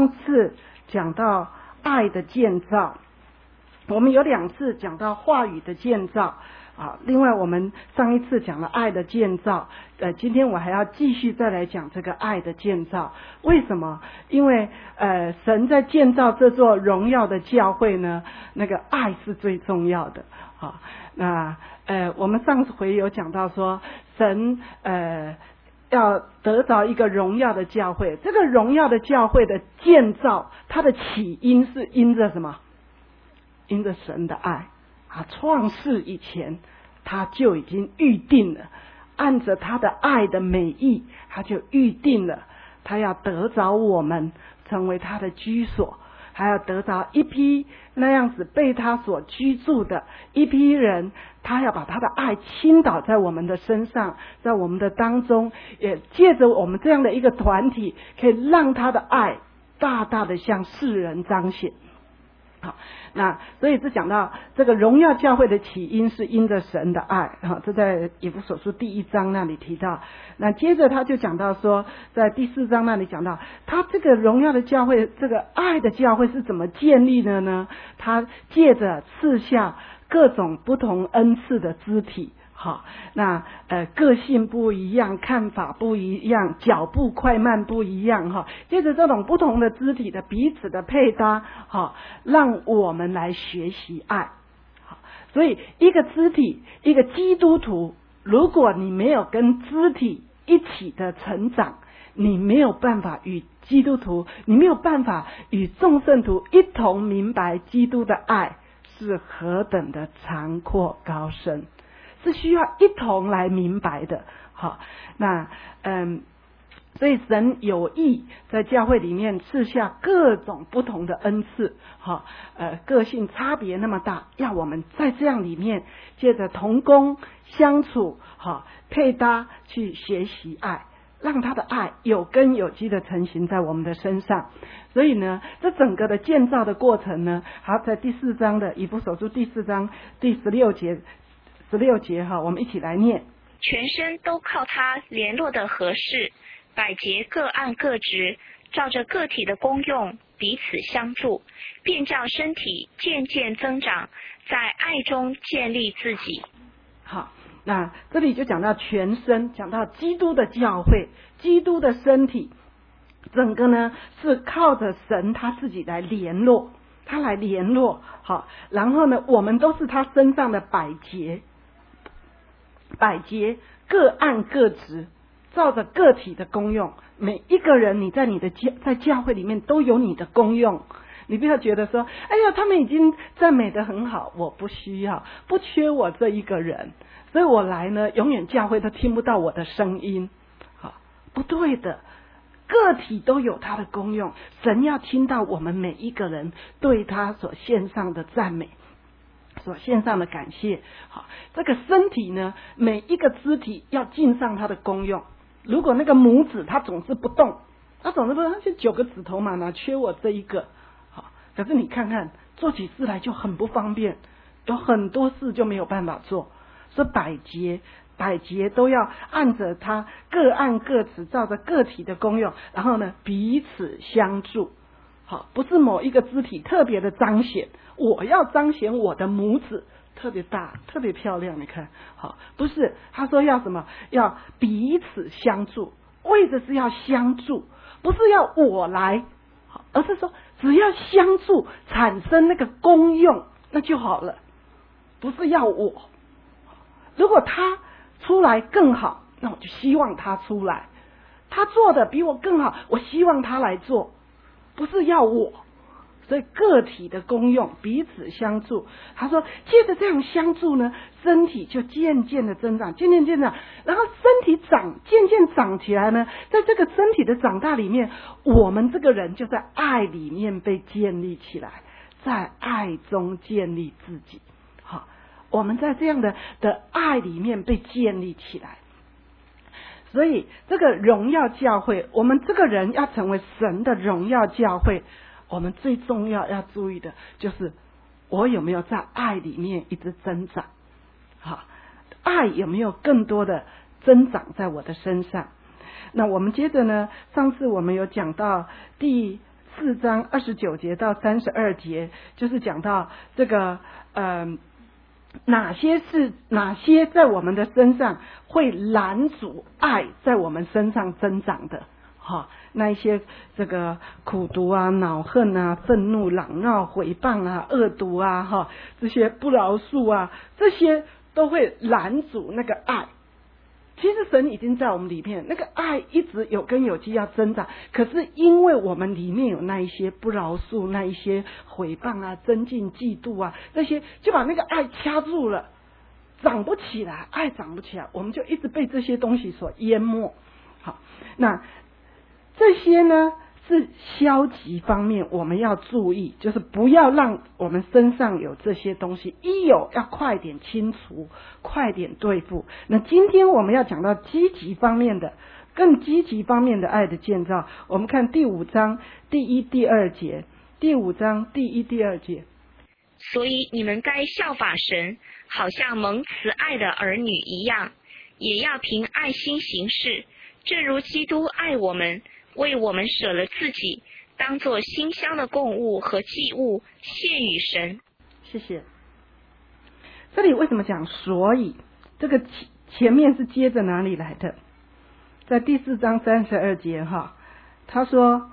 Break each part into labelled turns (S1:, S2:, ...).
S1: 上次讲到爱的建造，我们有2次讲到话语的建造啊。另外我们上一次讲了爱的建造，今天我还要继续再来讲这个爱的建造。为什么？因为神在建造这座荣耀的教会呢，那个爱是最重要的啊。那我们上次回有讲到说，神要得着一个荣耀的教会，这个荣耀的教会的建造，它的起因是因着什么？因着神的爱啊！创世以前，他就已经预定了，按着他的爱的美意，他就预定了，他要得着我们成为他的居所，还要得着一批那样子被他所居住的一批人，他要把他的爱倾倒在我们的身上，在我们的当中，也借着我们这样的一个团体，可以让他的爱大大的向世人彰显。好，那所以这讲到这个荣耀教会的起因是因着神的爱，这在以弗所书第1章那里提到。那接着他就讲到说，在第4章那里讲到，他这个荣耀的教会，这个爱的教会是怎么建立的呢？他借着赐下各种不同恩赐的肢体。好，那个性不一样，看法不一样，脚步快慢不一样哈。借着这种不同的肢体的彼此的配搭，好，让我们来学习爱。好，所以一个肢体，一个基督徒，如果你没有跟肢体一起的成长，你没有办法与基督徒，你没有办法与众圣徒一同明白基督的爱是何等的长阔高深。是需要一同来明白的。好，那所以神有意在教会里面赐下各种不同的恩赐，好，个性差别那么大，要我们在这样里面借着同工相处，好，配搭去学习爱，让他的爱有根有基的成型在我们的身上。所以呢，这整个的建造的过程呢，好，在第4章的以弗所书第4章第16节哈，我们一起来念。
S2: 全身都靠它联络的合适，百节各按各职，照着个体的功用彼此相助，便叫身体渐渐增长，在爱中建立自己。
S1: 好，那这里就讲到全身，讲到基督的教会，基督的身体，整个呢是靠着神他自己来联络，他来联络。好，然后呢，我们都是他身上的百节各按各职，照着个体的功用。每一个人，你在在教会里面都有你的功用。你不要觉得说，哎呀，他们已经赞美得很好，我不需要，不缺我这一个人，所以我来呢，永远教会都听不到我的声音。好，不对的，个体都有他的功用，神要听到我们每一个人对他所献上的赞美，所献上的感谢。好，这个身体呢，每一个肢体要尽上它的功用。如果那个拇指它总是不动，它就9个指头嘛，哪缺我这一个？好，可是你看看做起事来就很不方便，有很多事就没有办法做。所以百节都要按着它各按各职，照着个体的功用，然后呢彼此相助。好，不是某一个肢体特别的彰显，我要彰显我的拇指特别大特别漂亮，你看好，不是，他说要什么？要彼此相助，为的是要相助，不是要我来，而是说只要相助产生那个功用那就好了，不是要我。如果他出来更好，那我就希望他出来，他做的比我更好，我希望他来做，不是要我。所以个体的功用彼此相助，他说借着这样相助呢，身体就渐渐的增长，渐渐长，然后身体渐渐长起来呢，在这个身体的长大里面，我们这个人就在爱里面被建立起来，在爱中建立自己。好，我们在这样的爱里面被建立起来。所以这个荣耀教会，我们这个人要成为神的荣耀教会，我们最重要注意的就是我有没有在爱里面一直增长。好，爱有没有更多的增长在我的身上。那我们接着呢，上次我们有讲到第 4章29节到32节，就是讲到这个哪些在我们的身上会拦阻爱在我们身上增长的。那一些这个苦毒啊、恼恨啊、愤怒、嚷闹、毁谤啊、恶毒啊，这些不饶恕啊，这些都会拦阻那个爱。其实神已经在我们里面，那个爱一直有根有基要增长，可是因为我们里面有那一些不饶恕、那一些毁谤啊、增进嫉妒啊，这些就把那个爱掐住了，长不起来，爱长不起来，我们就一直被这些东西所淹没。好，那这些呢是消极方面我们要注意，就是不要让我们身上有这些东西，一有要快点清除，快点对付。那今天我们要讲到积极方面的，更积极方面的爱的建造，我们看第5章第1、第2节。第5章第1、第2节，
S2: 所以你们该效法神，好像蒙慈爱的儿女一样，也要凭爱心行事，正如基督爱我们，为我们舍了自己，当作馨香的供物和祭物献与神。
S1: 谢谢。这里为什么讲所以？这个前面是接着哪里来的？在第4章32节他说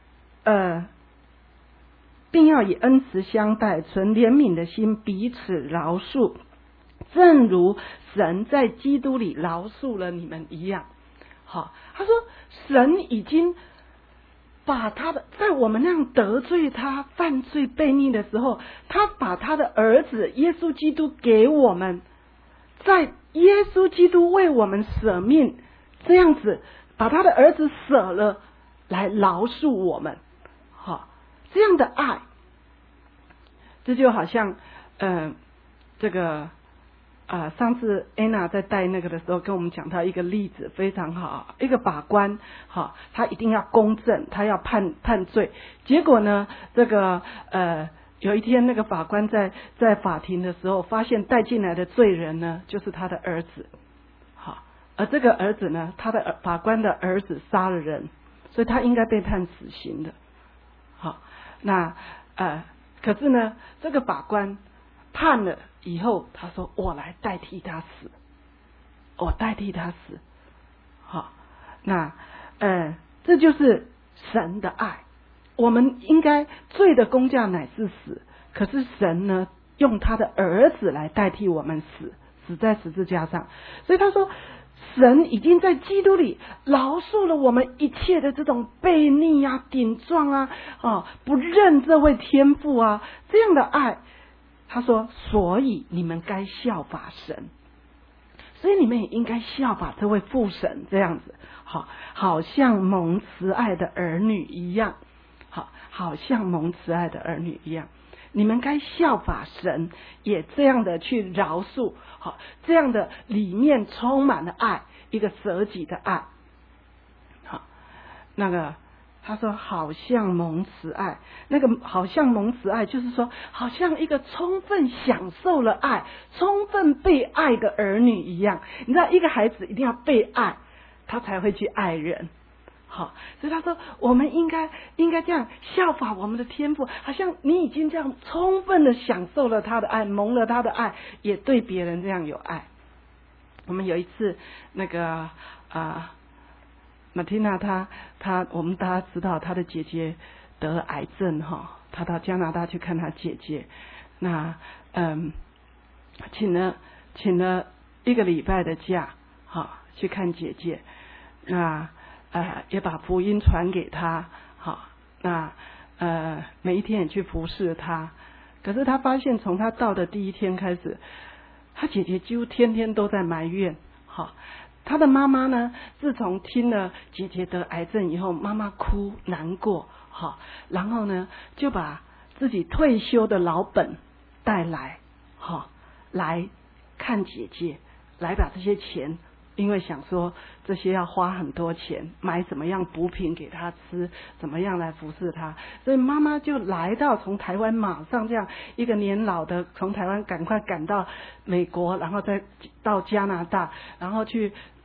S1: 并要以恩慈相待，存怜悯的心，彼此饶恕，正如神在基督里饶恕了你们一样。他说神已经把他的，在我们那样得罪他、犯罪悖逆的时候，他把他的儿子耶稣基督给我们，在耶稣基督为我们舍命，这样子把他的儿子舍了来饶恕我们。这样的爱，这就好像这个上次安娜在带那个的时候跟我们讲到一个例子非常好，一个法官他一定要公正，他要判罪，结果呢这个有一天那个法官在法庭的时候发现带进来的罪人呢就是他的儿子，而这个儿子呢，他的法官的儿子杀了人，所以他应该被判死刑的。那可是呢这个法官判了以后，他说我来代替他死，我代替他死。那这就是神的爱。我们应该罪的工价乃是死，可是神呢用他的儿子来代替我们死在十字架上。所以他说神已经在基督里饶恕了我们一切的这种悖逆啊、顶撞啊、不认这位天父啊，这样的爱。他说所以你们该效法神，所以你们也应该效法这位父神，这样子好像蒙慈爱的儿女一样，好像蒙慈爱的儿女一样，你们该效法神，也这样的去饶恕，这样的里面充满了爱，一个舍己的爱。那个他说好像蒙慈爱，那个好像蒙慈爱就是说好像一个充分享受了爱、充分被爱的儿女一样。你知道一个孩子一定要被爱，他才会去爱人。所以他说我们应该这样效法我们的天父，好像你已经这样充分的享受了他的爱，蒙了他的爱，也对别人这样有爱。我们有一次那个马蒂娜她我们大家知道她的姐姐得了癌症她到加拿大去看她姐姐，那请了1个礼拜的假去看姐姐，那也把福音传给她，那每一天也去服侍她。可是她发现从她到的第一天开始，她姐姐几乎天天都在埋怨。她的妈妈呢，自从听了姐姐得癌症以后，妈妈哭难过，然后呢就把自己退休的老本带来，来看姐姐，来把这些钱，因为想说这些要花很多钱，买怎么样补品给她吃，怎么样来服侍她，所以妈妈就来到从台湾马上这样一个年老的，从台湾赶快赶到美国，然后再到加拿大，然后去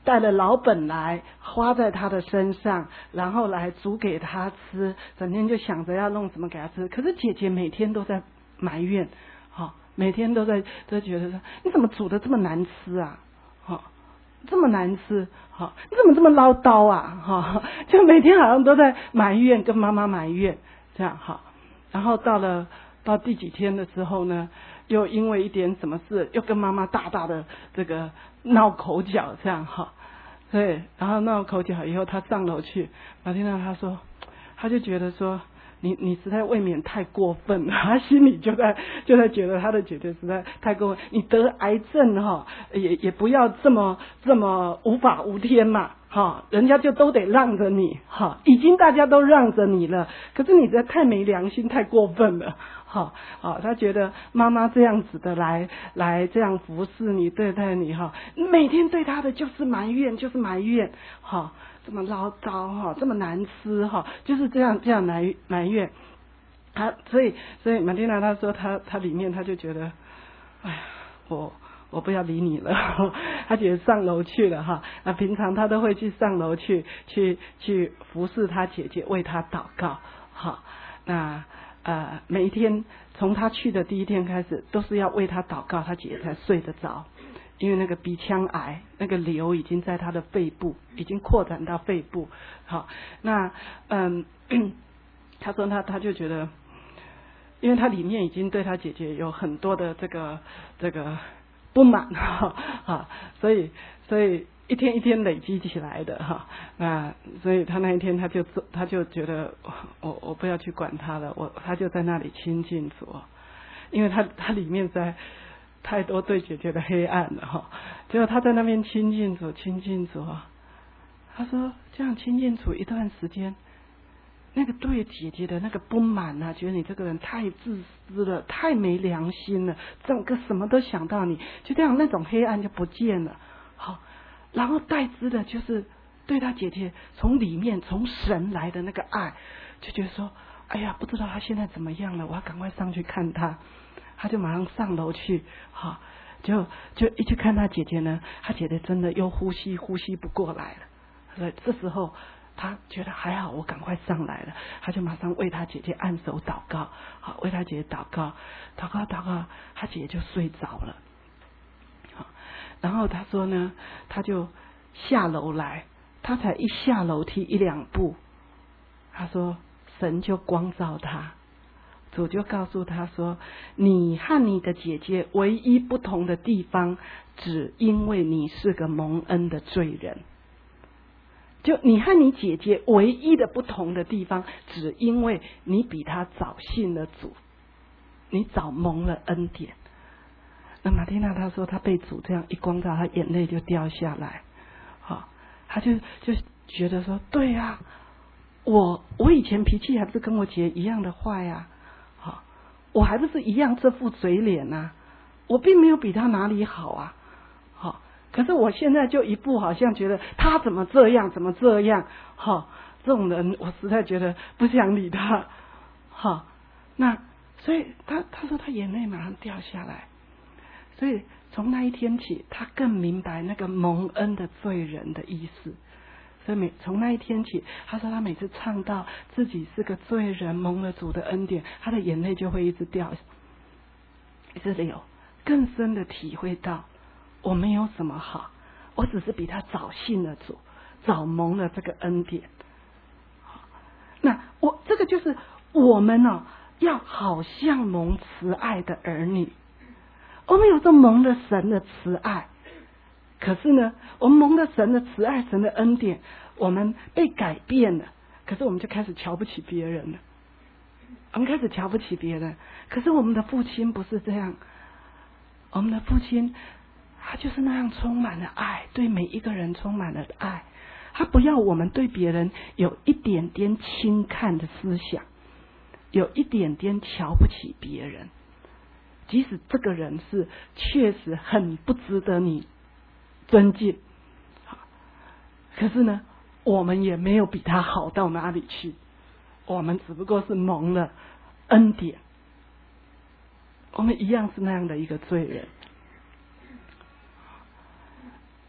S1: 带了老本来花在他的身上，然后来煮给他吃，整天就想着要弄什么给他吃。可是姐姐每天都在埋怨，每天都觉得说你怎么煮的这么难吃啊，这么难吃，你怎么这么唠叨啊，就每天好像都在埋怨，跟妈妈埋怨这样哈。然后到第几天的时候呢，又因为一点什么事，又跟妈妈大大的这个闹口角这样哈。对，然后闹口角以后，他上楼去，马蒂娜他就觉得说。你实在未免太过分了，他心里就在觉得他的姐姐实在太过分。你得癌症也不要这么无法无天嘛，人家就都得让着你，已经大家都让着你了，可是你实在太没良心，太过分了，他觉得妈妈这样子的来这样服侍你，对待你，每天对他的就是埋怨，这么唠叨这么难吃就是这样埋怨他，所以马蒂娜她说她里面她就觉得，哎呀，我不要理你了，她觉得上楼去了那平常她都会去上楼去服侍她姐姐，为她祷告那每一天从她去的第一天开始，都是要为她祷告，她姐姐才睡得着。因为那个鼻腔癌那个瘤已经在他的肺部，已经扩展到肺部。那他说他就觉得，因为他里面已经对他姐姐有很多的这个不满所以一天一天累积起来的那所以他那一天他就觉得我不要去管他了，他就在那里亲近主，因为他里面在。太多对姐姐的黑暗了结果他在那边亲近主他说这样亲近主一段时间，那个对姐姐的那个不满觉得你这个人太自私了，太没良心了，整个什么都想到你，就这样那种黑暗就不见了然后代之的就是对他姐姐从里面从神来的那个爱，就觉得说哎呀，不知道他现在怎么样了，我要赶快上去看他。他就马上上楼去就一去看他姐姐呢，他姐姐真的又呼吸不过来了，所以这时候他觉得还好，我赶快上来了，他就马上为他姐姐按手祷告，为他姐姐祷告，他姐姐就睡着了。然后他说呢，他就下楼来，他才一下楼梯1、2步，他说神就光照他。主就告诉他说，你和你的姐姐唯一不同的地方，只因为你是个蒙恩的罪人。就你和你姐姐唯一的不同的地方，只因为你比她早信了主，你早蒙了恩典。那马蒂娜她说，她被主这样一光照，她眼泪就掉下来。她就觉得说，对啊，我以前脾气还不是跟我姐一样的坏啊。我还不是一样这副嘴脸啊，我并没有比他哪里好啊，可是我现在就一副好像觉得他怎么这样，这种人我实在觉得不想理他，那所以他说他眼泪马上掉下来，所以从那一天起，他更明白那个蒙恩的罪人的意思。所以从那一天起，他说他每次唱到自己是个罪人，蒙了主的恩典，他的眼泪就会一直掉，一直流，更深的体会到我没有什么好，我只是比他早信了主，早蒙了这个恩典。那这个就是我们要好像蒙慈爱的儿女，我们有时候蒙了神的慈爱。可是呢，我们蒙了神的慈爱，神的恩典，我们被改变了，可是我们就开始瞧不起别人了，我们开始瞧不起别人。可是我们的父亲不是这样，我们的父亲他就是那样充满了爱，对每一个人充满了爱，他不要我们对别人有一点点轻看的思想，有一点点瞧不起别人，即使这个人是确实很不值得你尊敬，可是呢，我们也没有比他好到哪里去，我们只不过是蒙了恩典，我们一样是那样的一个罪人。那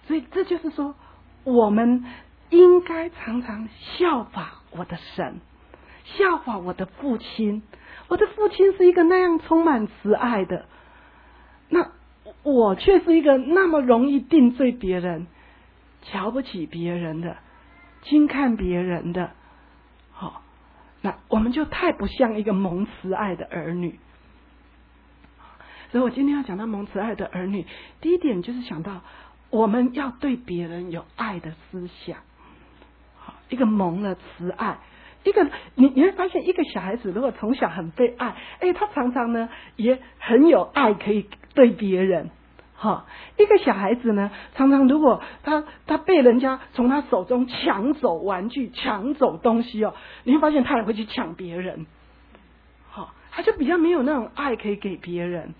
S1: 所以这就是说，我们应该常常效法我的神，效法我的父亲。我的父亲是一个那样充满慈爱的，那我却是一个那么容易定罪别人、瞧不起别人的、轻看别人的。好，那我们就太不像一个蒙慈爱的儿女。所以我今天要讲到蒙慈爱的儿女，第一点就是想到我们要对别人有爱的思想。好，一个蒙了慈爱，一个你会发现，一个小孩子如果从小很被爱，他常常呢也很有爱可以对别人。好，一个小孩子呢，常常如果他被人家从他手中抢走玩具、抢走东西哦，你会发现他也会去抢别人。好，他就比较没有那种爱可以给别人。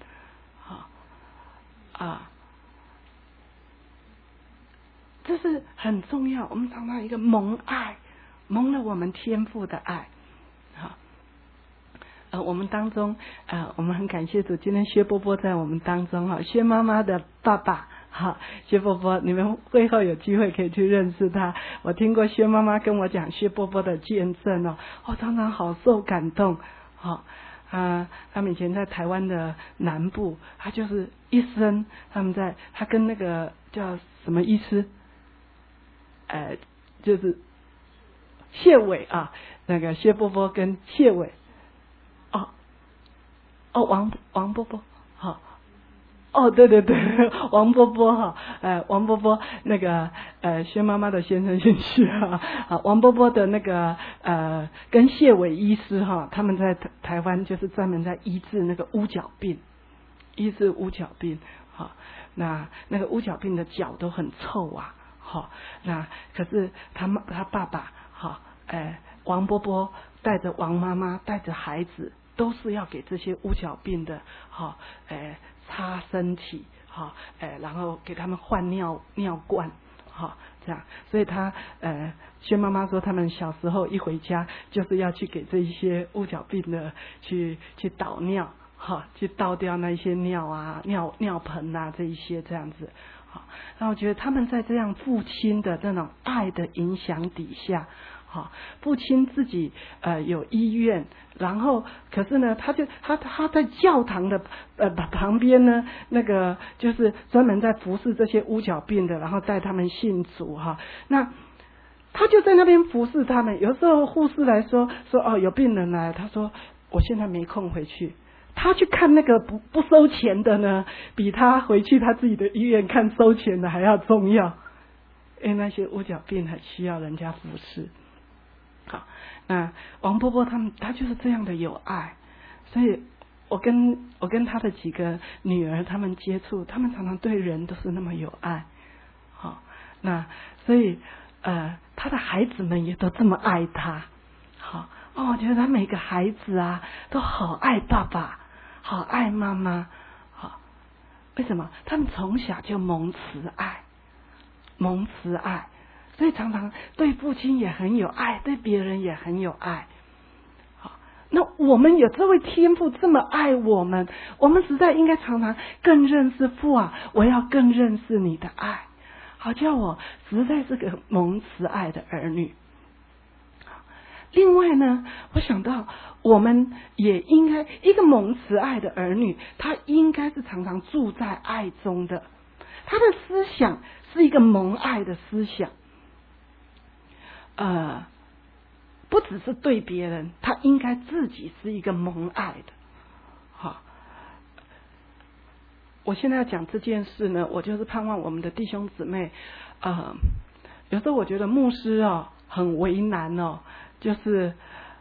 S1: 这是很重要。我们常常一个蒙爱，蒙了我们天父的爱。好，我们当中我们很感谢主，今天薛波波在我们当中哈，薛妈妈的爸爸。好，薛波波，你们会后有机会可以去认识他。我听过薛妈妈跟我讲薛波波的见证哦，我常常好受感动。好。他们以前在台湾的南部，他就是一生他跟那个叫什么医师，就是谢伟啊，那个薛波波跟谢伟，王波波，好。对，王波波哈，王波波那个薛妈妈的先生姓薛啊，王波波的那个跟谢伟医师哈，他们在台湾就是专门在医治那个乌脚病，好，那个乌脚病的脚都很臭啊，好，那可是他爸爸好，王波波带着王妈妈带着孩子，都是要给这些乌脚病的好，擦身体，好，然后给他们换尿罐，好，这样，所以薛妈妈说，他们小时候一回家，就是要去给这一些乌脚病的去倒尿，好，去倒掉那些尿啊、尿盆啊这一些这样子，好，那我觉得他们在这样父亲的这种爱的影响底下。好，父亲自己有医院，然后可是呢，他在教堂的旁边呢，那个就是专门在服侍这些乌脚病的，然后带他们信主哈。那他就在那边服侍他们。有时候护士来说有病人来，他说我现在没空回去。他去看那个不收钱的呢，比他回去他自己的医院看收钱的还要重要，因为那些乌脚病很需要人家服侍。好，那王波波他就是这样的有爱，所以我跟他的几个女儿他们接触，他们常常对人都是那么有爱。好，那所以他的孩子们也都这么爱他。好，我觉得他每个孩子啊都好爱爸爸，好爱妈妈。好，为什么？他们从小就蒙慈爱。所以常常对父亲也很有爱，对别人也很有爱。好，那我们有这位天父这么爱我们，我们实在应该常常更认识父啊！我要更认识你的爱，好叫我实在是个蒙慈爱的儿女。另外呢，我想到我们也应该一个蒙慈爱的儿女，他应该是常常住在爱中的，他的思想是一个蒙爱的思想。不只是对别人，他应该自己是一个蒙爱的。好，我现在要讲这件事呢，我就是盼望我们的弟兄姊妹，有时候我觉得牧师很为难就是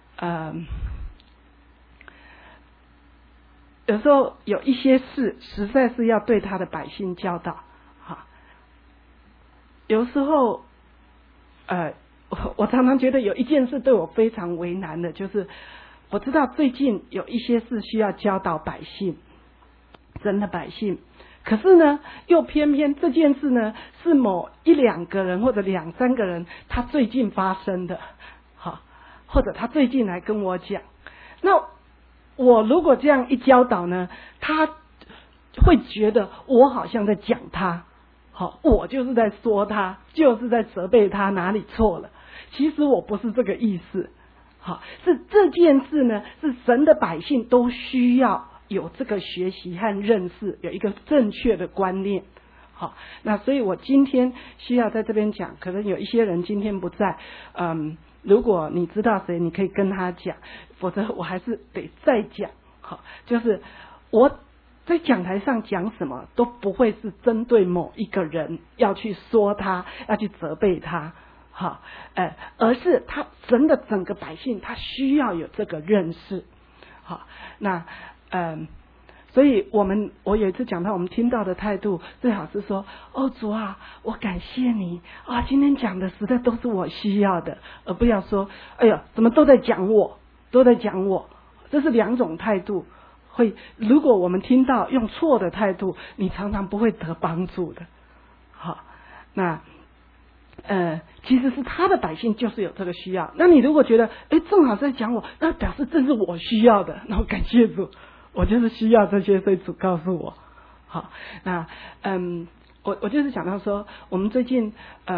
S1: 有时候有一些事实在是要对他的百姓教导。好，有时候我常常觉得有一件事对我非常为难的，就是我知道最近有一些事需要教导百姓，真的百姓，可是呢，又偏偏这件事呢是某一两个人或者两三个人他最近发生的，好，或者他最近来跟我讲，那我如果这样一教导呢，他会觉得我好像在讲他， 好，我就是在说他，就是在责备他哪里错了。其实我不是这个意思。好，是这件事呢，是神的百姓都需要有这个学习和认识，有一个正确的观念。好，那所以我今天需要在这边讲，可能有一些人今天不在，如果你知道谁，你可以跟他讲，否则我还是得再讲。好，就是我在讲台上讲什么都不会是针对某一个人要去说他，要去责备他，好，而是他神的整个百姓，他需要有这个认识。好，那所以我有一次讲到，我们听到的态度最好是说，哦主啊，我感谢你啊，今天讲的实在都是我需要的，而不要说，哎呀，怎么都在讲我，都在讲我。这是两种态度，如果我们听到用错的态度，你常常不会得帮助的。好，那其实是他的百姓就是有这个需要。那你如果觉得，正好在讲我，那表示这是我需要的，那我感谢主，我就是需要这些，所以主告诉我。好，那我就是想到说，我们最近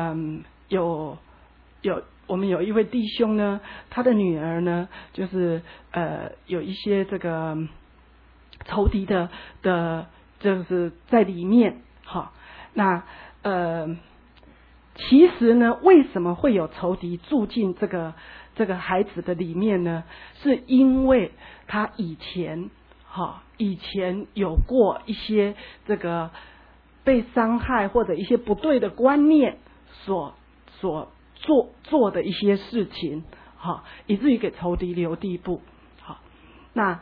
S1: 我们有一位弟兄呢，他的女儿呢，就是有一些这个仇敌的就是在里面。好，那其实呢，为什么会有仇敌住进这个孩子的里面呢？是因为他以前有过一些这个被伤害或者一些不对的观念所做的一些事情，好，以至于给仇敌留地步。好，那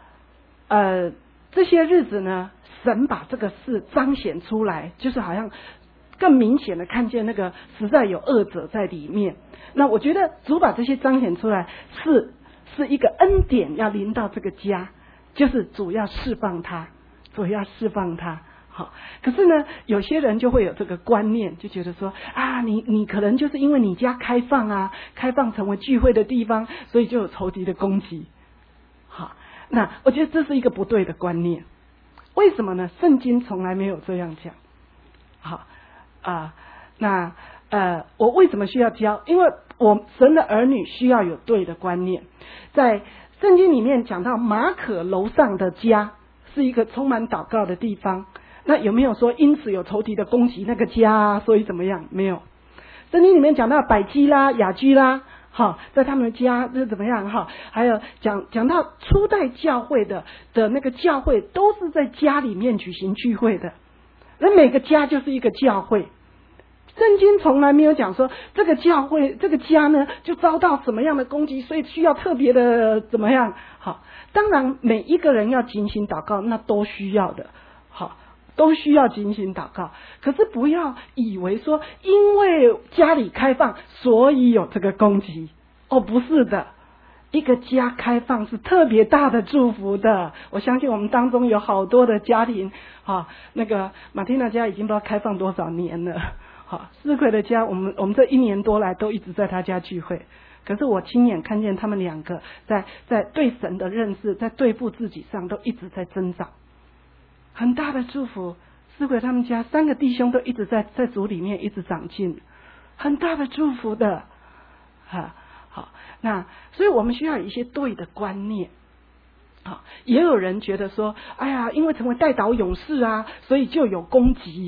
S1: 这些日子呢，神把这个事彰显出来，就是好像更明显的看见那个实在有恶者在里面。那我觉得主把这些彰显出来，是一个恩典要临到这个家，就是主要释放他，主要释放他。好，可是呢，有些人就会有这个观念，就觉得说啊，你可能就是因为你家开放成为聚会的地方，所以就有仇敌的攻击。好，那我觉得这是一个不对的观念。为什么呢？圣经从来没有这样讲。好那我为什么需要教？因为神的儿女需要有对的观念。在圣经里面讲到马可楼上的家是一个充满祷告的地方，那有没有说因此有仇敌的攻击那个家所以怎么样？没有。圣经里面讲到百基拉、雅居拉，在他们的家是怎么样？还有讲到初代教会的那个教会都是在家里面举行聚会的，那每个家就是一个教会。圣经从来没有讲说这个教会这个家呢就遭到什么样的攻击，所以需要特别的怎么样。好，当然每一个人要警醒祷告，那都需要的。好，都需要警醒祷告，可是不要以为说因为家里开放所以有这个攻击。不是的，一个家开放是特别大的祝福的。我相信我们当中有好多的家庭，那个马蒂娜家已经不知道开放多少年了。思奎的家，我们这1年多来都一直在他家聚会，可是我亲眼看见他们两个在对神的认识，在对付自己上都一直在增长，很大的祝福。思奎他们家3个弟兄都一直在主里面一直长进，很大的祝福的。好，那所以我们需要有一些对的观念。也有人觉得说，哎呀，因为成为代祷勇士所以就有攻击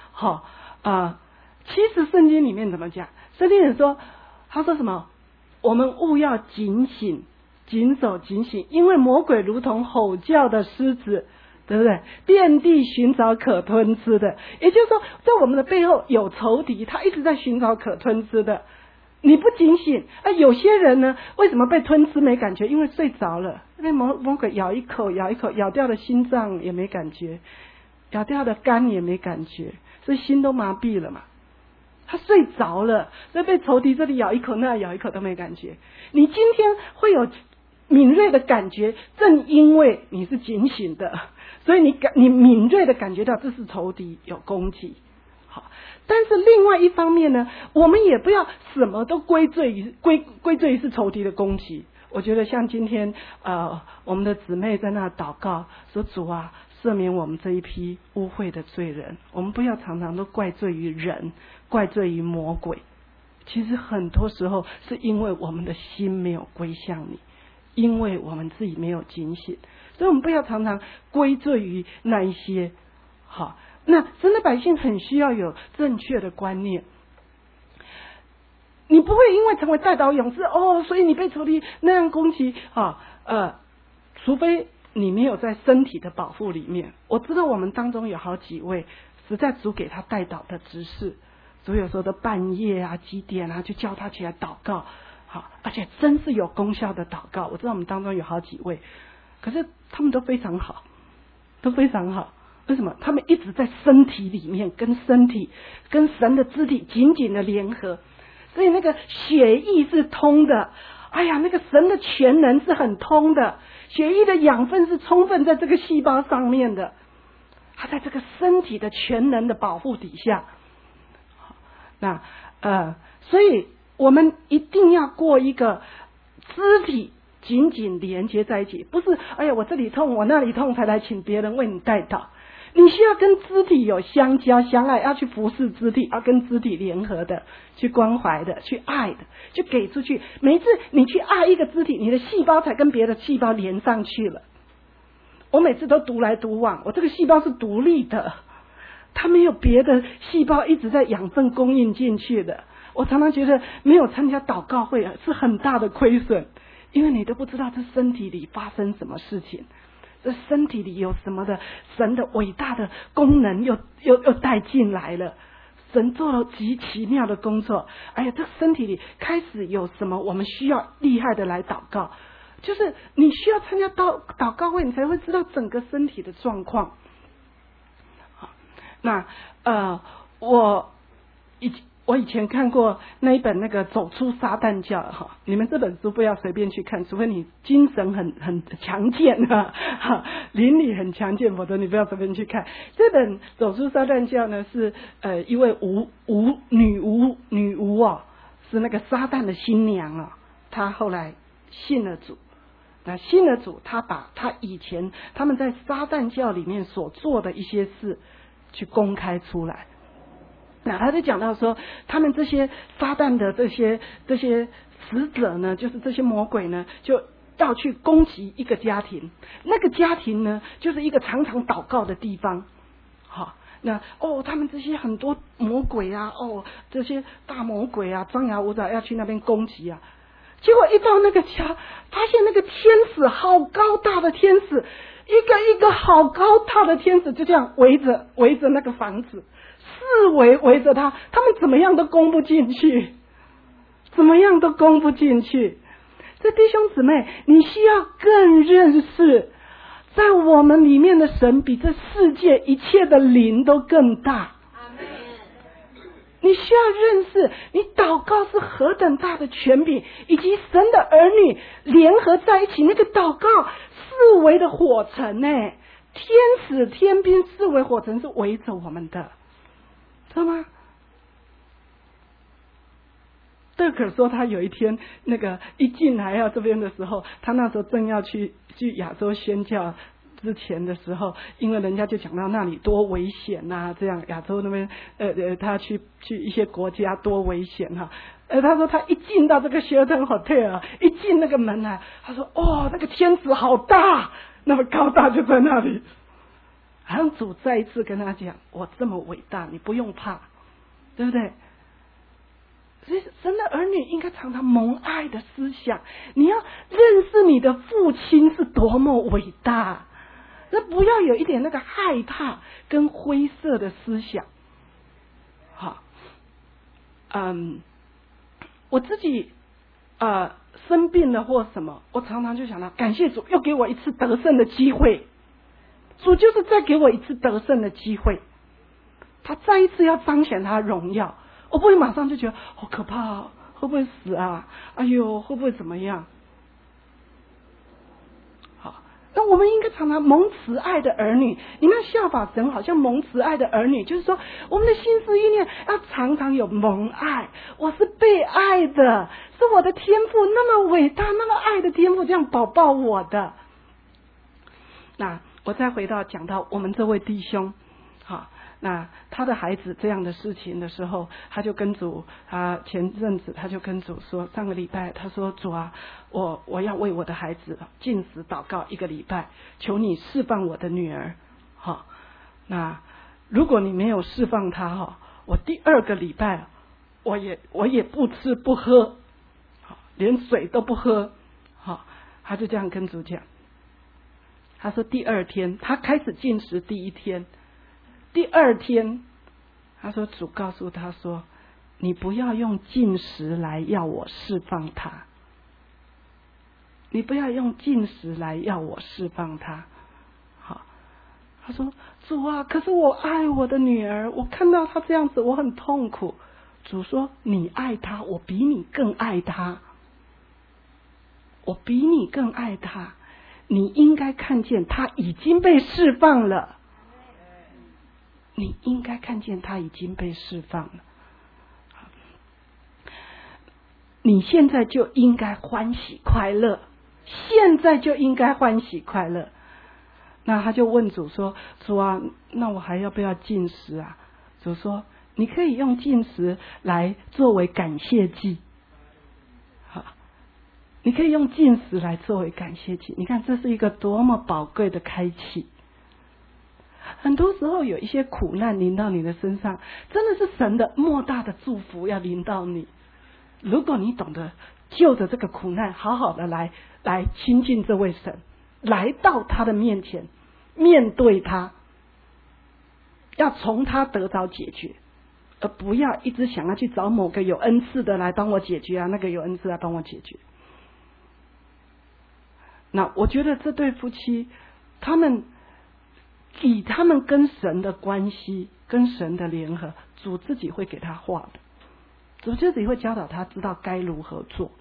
S1: 其实圣经里面怎么讲？圣经里说，他说什么？我们务要警醒，谨守警醒，因为魔鬼如同吼叫的狮子，对不对？遍地寻找可吞吃的。也就是说，在我们的背后有仇敌，他一直在寻找可吞吃的。你不警醒，有些人呢，为什么被吞吃没感觉？因为睡着了，被魔鬼咬一口，咬掉的心脏也没感觉，咬掉的肝也没感觉，所以心都麻痹了嘛。他睡着了，所以被仇敌这里咬一口，那咬一口都没感觉。你今天会有敏锐的感觉，正因为你是警醒的，所以你敏锐的感觉到这是仇敌有攻击。好，但是另外一方面呢，我们也不要什么都归罪于是仇敌的攻击。我觉得像今天我们的姊妹在那祷告说，主啊， 赦免我们这一批污秽的罪人。我们不要常常都怪罪于人，怪罪于魔鬼。其实很多时候是因为我们的心没有归向你，因为我们自己没有警醒，所以我们不要常常归罪于那一些。好，那神的百姓很需要有正确的观念。你不会因为成为代祷勇士所以你被仇敌那样攻击除非你没有在身体的保护里面。我知道我们当中有好几位实在主给他代祷的执事，主有时候的半夜几点就叫他起来祷告，好，而且真是有功效的祷告。我知道我们当中有好几位，可是他们都非常好，都非常好。为什么？他们一直在身体里面跟身体跟神的肢体紧紧的联合，所以那个血液是通的。那个神的全能是很通的，血液的养分是充分在这个细胞上面的，它在这个身体的全能的保护底下。那所以我们一定要过一个肢体紧紧连接在一起，不是我这里痛我那里痛才来请别人为你代祷。你需要跟肢体有相交相爱，要去服侍肢体，要跟肢体联合的，去关怀的，去爱的，去给出去。每一次你去爱一个肢体，你的细胞才跟别的细胞连上去了。我每次都独来独往，我这个细胞是独立的，它没有别的细胞一直在养分供应进去的。我常常觉得没有参加祷告会是很大的亏损，因为你都不知道这身体里发生什么事情，这身体里有什么的神的伟大的功能又带进来了。神做了极奇妙的工作，这身体里开始有什么我们需要厉害的来祷告，就是你需要参加祷告会，你才会知道整个身体的状况。那我以前看过那一本那个走出撒旦教你们这本书不要随便去看，除非你精神很强健灵力很强健，否则你不要随便去看。这本走出撒旦教呢是一位女巫是那个撒旦的新娘她后来信了主。那信了主，她把她以前他们在撒旦教里面所做的一些事去公开出来。那他就讲到说，他们这些撒旦的这些使者呢，就是这些魔鬼呢，就要去攻击一个家庭。那个家庭呢，就是一个常常祷告的地方。好，那他们这些很多魔鬼这些大魔鬼张牙舞爪要去那边攻击结果一到那个家，发现那个天使好高大的天使，一个好高大的天使就这样围着那个房子。四围着他们怎么样都攻不进去，这弟兄姊妹，你需要更认识，在我们里面的神比这世界一切的灵都更大。你需要认识，你祷告是何等大的权柄，以及神的儿女联合在一起，那个祷告四围的火城天使天兵四围火城是围着我们的，知道吗？德可说他有一天那个一进来这边的时候，他那时候正要去亚洲宣教之前的时候，因为人家就讲到那里多危险这样亚洲那边他去一些国家多危险他说他一进到这个Sheraton Hotel一进那个门来，他说那个天使好大，那么高大就在那里。好像主再一次跟他讲，我这么伟大，你不用怕，对不对？所以神的儿女应该常常蒙爱的思想，你要认识你的父亲是多么伟大，那不要有一点那个害怕跟灰色的思想。好，我自己生病了或什么，我常常就想到感谢主又给我一次得胜的机会，主就是再给我一次得胜的机会，他再一次要彰显他的荣耀，我不会马上就觉得好可怕会不会死哎呦会不会怎么样。好，那我们应该常常蒙慈爱的儿女，你们要效法神好像蒙慈爱的儿女，就是说我们的心思意念要常常有蒙爱，我是被爱的，是我的天父那么伟大那么爱的天父这样保抱我的。那我再回到讲到我们这位弟兄，好，那他的孩子这样的事情的时候，他就跟主，他前阵子他就跟主说，上个礼拜他说主啊，我要为我的孩子禁食祷告1个礼拜，求你释放我的女儿。好，那如果你没有释放他哈，我第2个礼拜我也不吃不喝，连水都不喝。好，他就这样跟主讲。他说第2天他开始禁食，第1天，第2天他说主告诉他说，你不要用禁食来要我释放他，你不要用禁食来要我释放他。好，他说主啊，可是我爱我的女儿，我看到她这样子我很痛苦。主说你爱她，我比你更爱她，我比你更爱她，你应该看见她已经被释放了，你应该看见她已经被释放了，你现在就应该欢喜快乐，现在就应该欢喜快乐。那他就问主说，主啊，那我还要不要禁食啊？主说你可以用禁食来作为感谢祭，好，你可以用禁食来作为感谢祭。你看这是一个多么宝贵的开启。很多时候有一些苦难临到你的身上，真的是神的莫大的祝福要临到你。如果你懂得就着这个苦难好好的来亲近这位神，来到他的面前，面对他，要从他得着解决，而不要一直想要去找某个有恩赐的来帮我解决啊，那个有恩赐来帮我解决。那我觉得这对夫妻，他们以他们跟神的关系，跟神的联合，主自己会给他话的，主自己会教导他知道该如何做。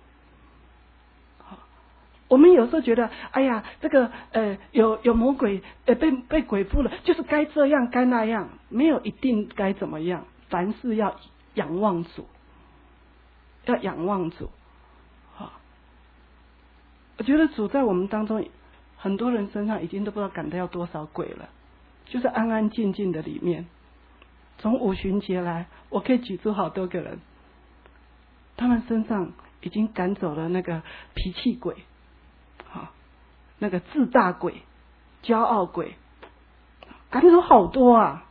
S1: 我们有时候觉得，哎呀，这个有魔鬼被鬼附了，就是该这样该那样，没有一定该怎么样，凡事要仰望主，要仰望主。好，我觉得主在我们当中，很多人身上已经都不知道赶得要多少鬼了，就是安安静静的里面。从五旬节来，我可以举出好多个人，他们身上已经赶走了那个脾气鬼。好，那个自大鬼、骄傲鬼，赶走好多啊！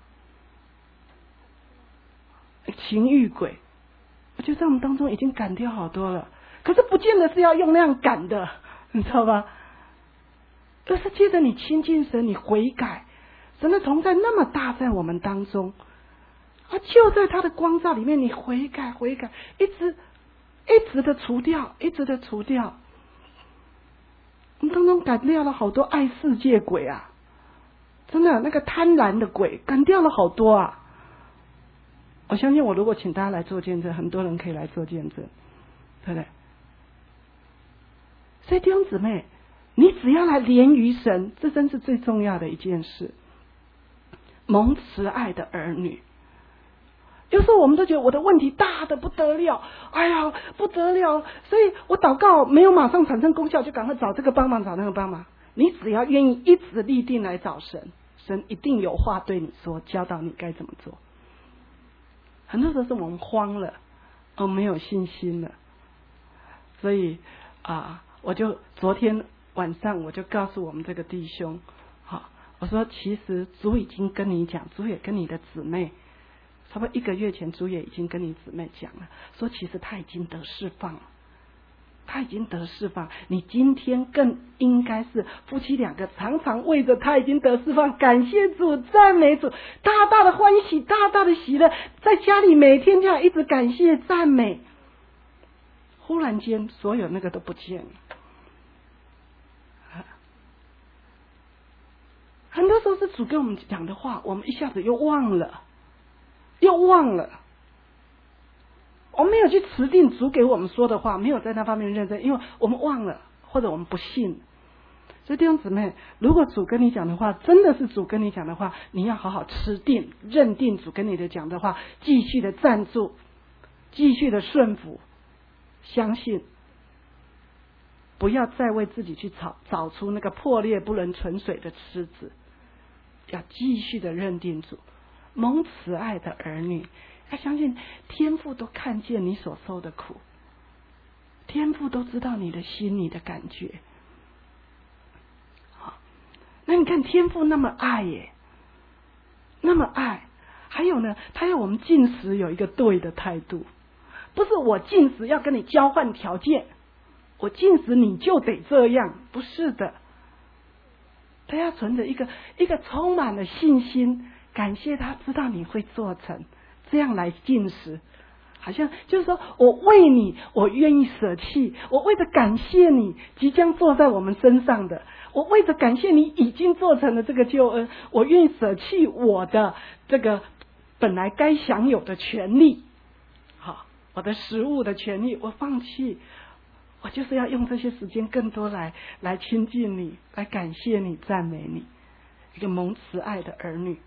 S1: 情欲鬼，我觉得在我们当中已经赶掉好多了。可是不见得是要用那样赶的，你知道吧？而是借着你亲近神，你悔改，神的同在那么大在我们当中，就在他的光照里面，你悔改，一直的除掉，一直的除掉。我们当中赶掉了好多爱世界鬼啊，真的那个贪婪的鬼赶掉了好多啊。我相信我如果请大家来做见证，很多人可以来做见证，对不对？所以弟兄姊妹，你只要来连于神，这真是最重要的一件事。蒙慈爱的儿女，有时候我们都觉得我的问题大的不得了，哎呀不得了，所以我祷告没有马上产生功效，就赶快找这个帮忙找那个帮忙。你只要愿意一直立定来找神，神一定有话对你说，教导你该怎么做。很多时候是我们慌了，没有信心了，所以我就昨天晚上我就告诉我们这个弟兄，我说其实主已经跟你讲，主也跟你的姊妹，差不多1个月前主也已经跟你姊妹讲了，说其实他已经得释放了，他已经得释放，你今天更应该是夫妻2个常常为着他已经得释放感谢主赞美主，大大的欢喜大大的喜乐，在家里每天这样一直感谢赞美，忽然间所有那个都不见了。很多时候是主跟我们讲的话，我们一下子又忘了，我们没有去持定主给我们说的话，没有在那方面认真，因为我们忘了，或者我们不信。所以弟兄姊妹，如果主跟你讲的话真的是主跟你讲的话，你要好好持定认定主跟你的讲的话，继续的站住，继续的顺服，相信，不要再为自己去找出那个破裂不能存水的狮子。 要继续的认定主，蒙慈爱的儿女，要相信天父都看见你所受的苦，天父都知道你的心，你的感觉。好，那你看天父那么爱耶，那么爱，还有呢，他要我们进食有一个对的态度，不是我进食要跟你交换条件，我进食你就得这样，不是的。他要存着一个充满了信心，感谢他知道你会做成，这样来进食。好像就是说我为你，我愿意舍弃，我为着感谢你即将做在我们身上的，我为着感谢你已经做成了这个救恩，我愿意舍弃我的这个本来该享有的权利，好，我的食物的权利我放弃，我就是要用这些时间更多来亲近你，来感谢你，赞美你，一个蒙慈爱的儿女。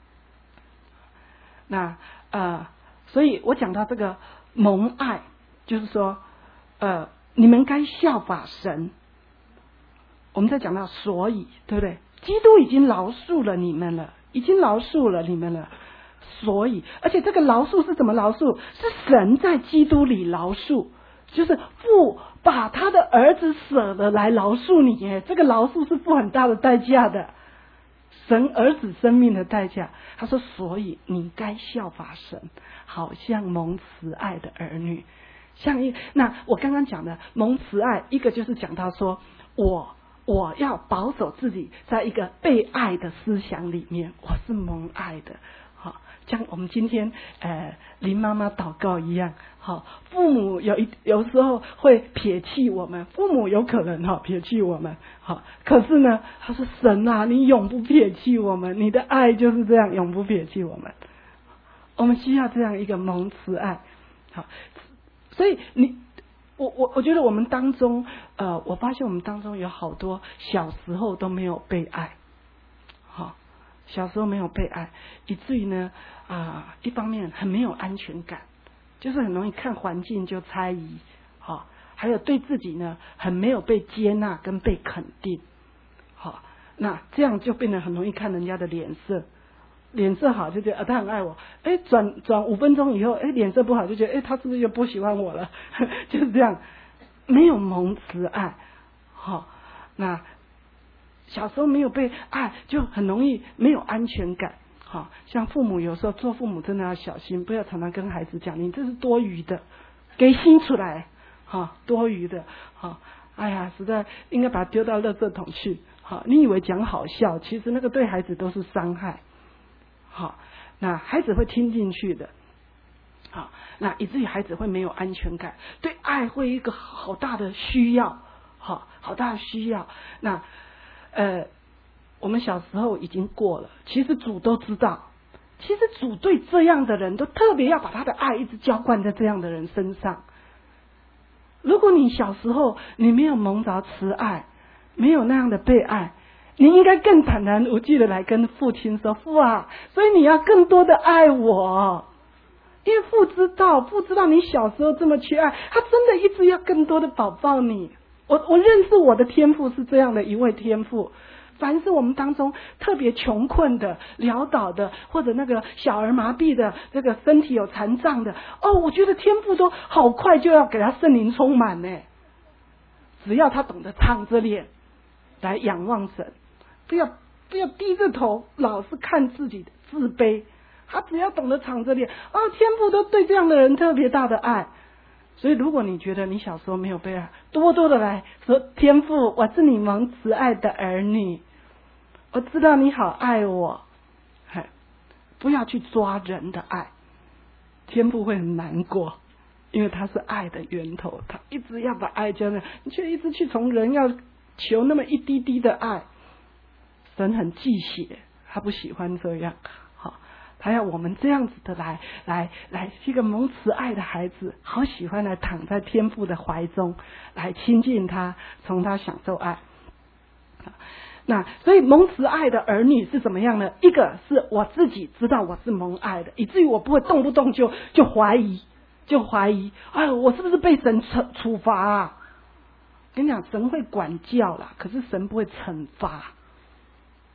S1: 那所以我讲到这个蒙爱，就是说你们该效法神。我们在讲到所以，对不对？基督已经饶恕了你们了，已经饶恕了你们了。所以，而且这个饶恕是怎么饶恕？是神在基督里饶恕，就是父把他的儿子舍了来饶恕你耶。这个饶恕是付很大的代价的，神儿子生命的代价。他说，所以你该效法神，好像蒙慈爱的儿女。那我刚刚讲的蒙慈爱，一个就是讲到说我要保守自己在一个被爱的思想里面，我是蒙爱的。好，像我们今天林妈妈祷告一样，好，父母有时候会撇弃我们，父母有可能撇弃我们，好，可是呢，他说神啊，你永不撇弃我们，你的爱就是这样，永不撇弃我们。我们需要这样一个蒙慈爱。好，所以我觉得我们当中我发现我们当中有好多小时候都没有被爱，好，小时候没有被爱，以至于呢一方面很没有安全感，就是很容易看环境就猜疑，好，还有对自己呢很没有被接纳跟被肯定，好，那这样就变得很容易看人家的脸色。脸色好就觉得他很爱我，转5分钟以后，脸色不好就觉得他是不是又不喜欢我了？就是这样，没有蒙慈爱。好，那小时候没有被爱，就很容易没有安全感。好，像父母有时候做父母真的要小心，不要常常跟孩子讲你这是多余的，给心出来，多余的，哎呀，实在应该把它丢到垃圾桶去。好，你以为讲好笑，其实那个对孩子都是伤害。好，那孩子会听进去的，好，那以至于孩子会没有安全感，对爱会一个好大的需要，好大的需要。那我们小时候已经过了，其实主都知道，其实主对这样的人都特别要把他的爱一直浇灌在这样的人身上。如果你小时候你没有蒙着慈爱，没有那样的被爱，你应该更坦然无惧的来跟父亲说，父啊，所以你要更多的爱我，因为父知道你小时候这么缺爱，他真的一直要更多的保抱你。我认识我的天父是这样的一位天父，凡是我们当中特别穷困的、潦倒的，或者那个小儿麻痹的，这个身体有残障的，我觉得天父都好快就要给他圣灵充满呢。只要他懂得敞着脸来仰望神，不要低着头老是看自己的自卑，他只要懂得敞着脸，天父都对这样的人特别大的爱。所以如果你觉得你小时候没有被爱，多多的来说，天父，我是你蒙慈爱的儿女，我知道你好爱我，不要去抓人的爱，天父会很难过，因为他是爱的源头，他一直要把爱交给你，却一直去从人要求那么一滴滴的爱，神很忌血，他不喜欢这样。好，他要我们这样子的来，一个蒙慈爱的孩子，好喜欢来躺在天父的怀中，来亲近他，从他享受爱。那所以蒙慈爱的儿女是怎么样呢？一个是我自己知道我是蒙爱的，以至于我不会动不动就怀疑，我是不是被神处罚啊？跟你讲，神会管教啦，可是神不会惩罚。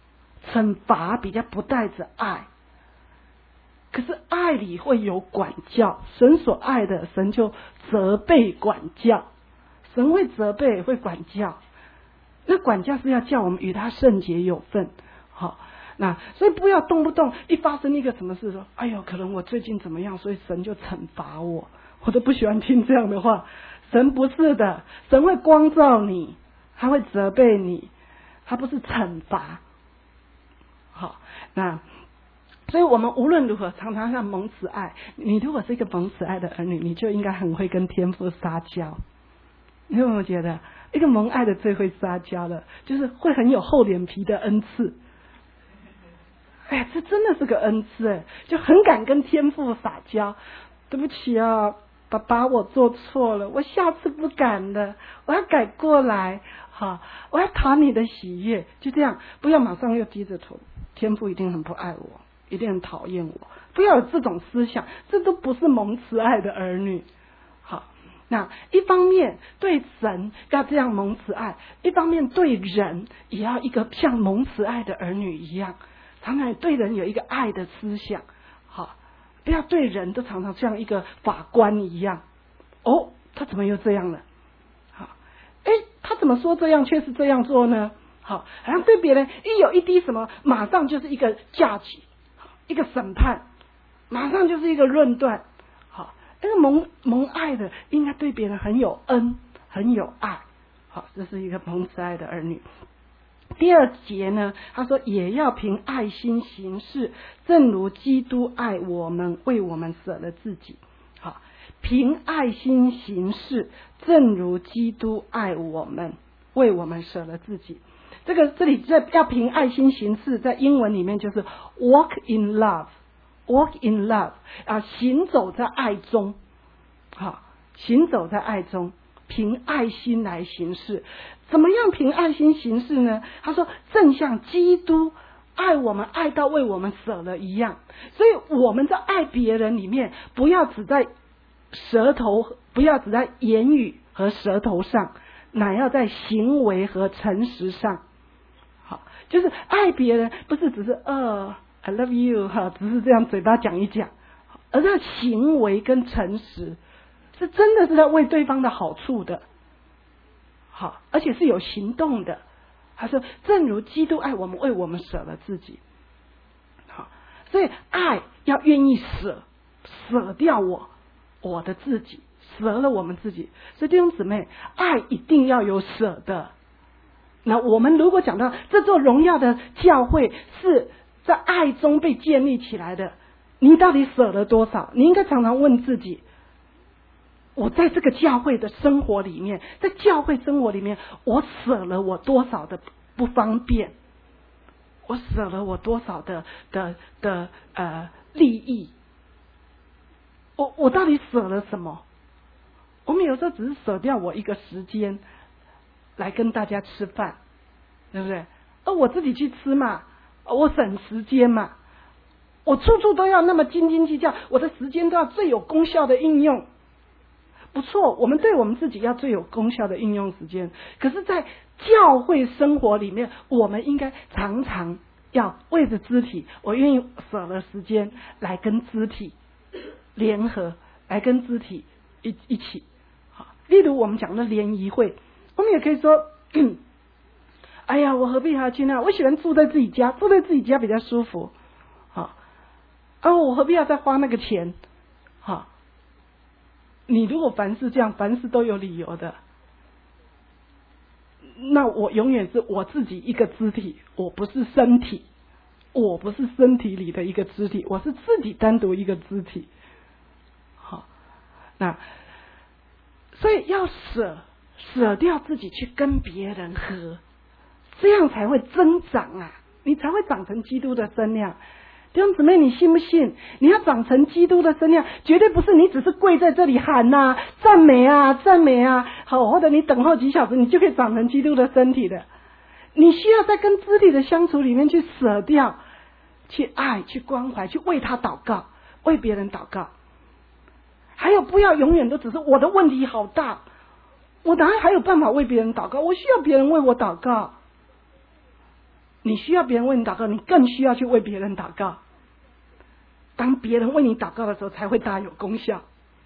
S1: 惩罚比较不带着爱，可是爱里会有管教，神所爱的，神就责备管教，神会责备会管教，那管教是要叫我们与他圣洁有份。好，那所以不要动不动一发生一个什么事说，哎呦可能我最近怎么样，所以神就惩罚我，我都不喜欢听这样的话。神不是的，神会光照你，他会责备你，他不是惩罚。好，那所以我们无论如何常常要蒙慈爱。你如果是一个蒙慈爱的儿女，你就应该很会跟天父撒娇。你有没有觉得一个蒙爱的最会撒娇了，就是会很有厚脸皮的恩赐。哎呀，这真的是个恩赐哎，就很敢跟天父撒娇。对不起啊，爸爸，我做错了，我下次不敢了，我要改过来。好，我要讨你的喜悦，就这样，不要马上又低着头。天父一定很不爱我，一定很讨厌我，不要有这种思想，这都不是蒙慈爱的儿女。好，那一方面对神要这样蒙慈爱，一方面对人也要一个像蒙慈爱的儿女一样，常常对人有一个爱的思想。好，不要对人都常常像一个法官一样。哦，他怎么又这样了？好，他怎么说这样却是这样做呢？好，好像对别人一有一滴什么，马上就是一个judge，一个审判，马上就是一个论断。好，那个蒙爱的应该对别人很有恩，很有爱。好，这是一个蒙慈爱的儿女。第二节呢，他说也要凭爱心行事，正如基督爱我们，为我们舍了自己。好，凭爱心行事，正如基督爱我们，为我们舍了自己。这里要凭爱心行事，在英文里面就是 walk in love，walk in love 啊，行走在爱中。好，行走在爱中，凭爱心来行事。怎么样凭爱心行事呢？他说正像基督爱我们，爱到为我们舍了一样。所以我们在爱别人里面，不要只在舌头，不要只在言语和舌头上，乃要在行为和诚实上。好，就是爱别人不是只是I love you 哈，只是这样嘴巴讲一讲，而是行为跟诚实是真的是在为对方的好处的。好，而且是有行动的。他说正如基督爱我们，为我们舍了自己。好，所以爱要愿意舍掉我的自己，舍了我们自己。所以弟兄姊妹，爱一定要有舍的。那我们如果讲到这座荣耀的教会是在爱中被建立起来的，你到底舍了多少？你应该常常问自己，我在这个教会的生活里面，在教会生活里面，我舍了我多少的不方便，我舍了我多少的利益，我到底舍了什么？我们有时候只是舍掉我一个时间来跟大家吃饭，对不对？我自己去吃嘛，我省时间嘛，我处处都要那么斤斤计较，我的时间都要最有功效的应用。不错，我们对我们自己要最有功效的应用时间。可是在教会生活里面，我们应该常常要为着肢体，我愿意舍了时间来跟肢体联合，来跟肢体一起。好，例如我们讲的联谊会，我们也可以说哎呀，我何必还要去那？我喜欢住在自己家，住在自己家比较舒服。好，我何必要再花那个钱？好，你如果凡事这样，凡事都有理由的，那我永远是我自己一个肢体，我不是身体，我不是身体里的一个肢体，我是自己单独一个肢体。好，那所以要舍掉自己去跟别人合，这样才会增长啊，你才会长成基督的身量。弟兄姊妹，你信不信？你要长成基督的身量，绝对不是你只是跪在这里喊啊、赞美啊、赞美啊，好，或者你等候几小时，你就可以长成基督的身体的。你需要在跟肢体的相处里面去舍掉，去爱、去关怀、去为他祷告，为别人祷告。还有，不要永远都只是我的问题好大，我哪还有办法为别人祷告？我需要别人为我祷告。 你需要别人为你祷告，你更需要去为别人祷告。当别人为你祷告的时候，才会大有功效，